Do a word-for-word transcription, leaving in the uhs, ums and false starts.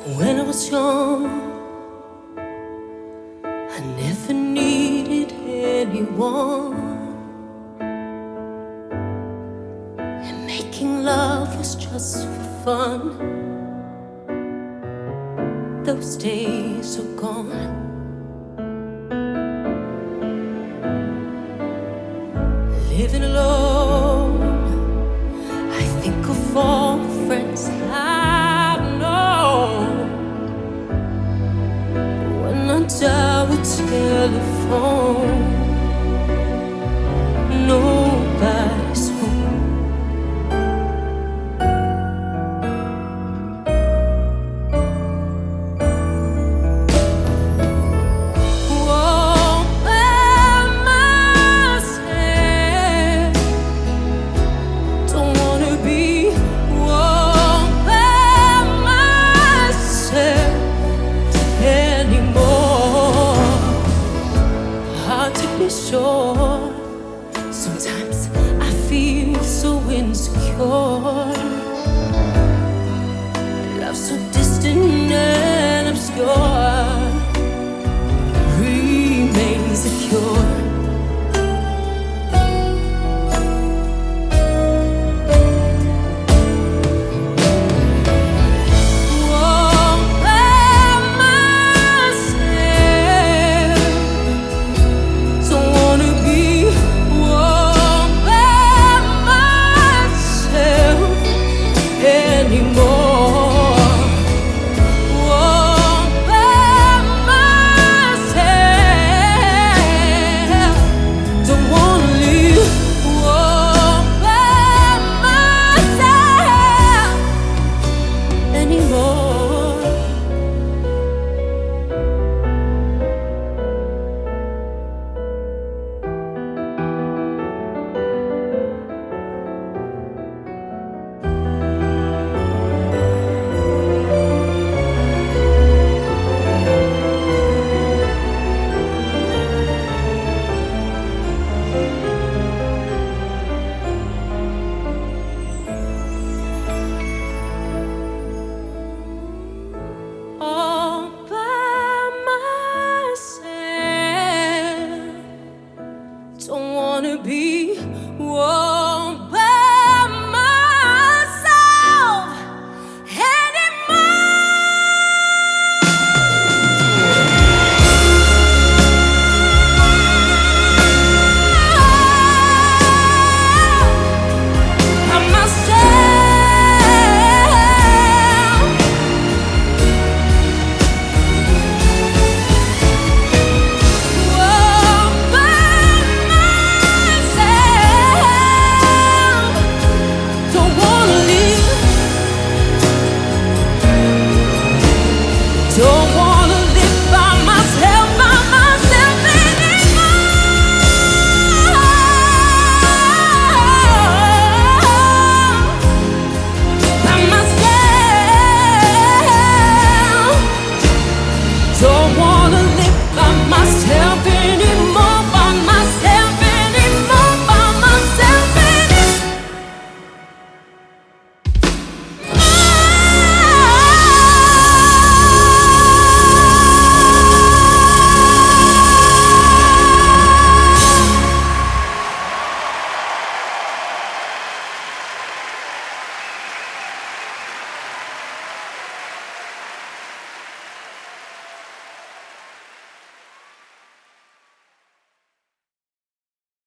When I was young, I never needed anyone, and making love was just for fun. Those days are gone. Living alone, I think of all the friends I've known. When I dial a telephone, nobody's home. All by myself, don't wanna be all by myself anymore. Hard to be sure. Sometimes I feel so insecure.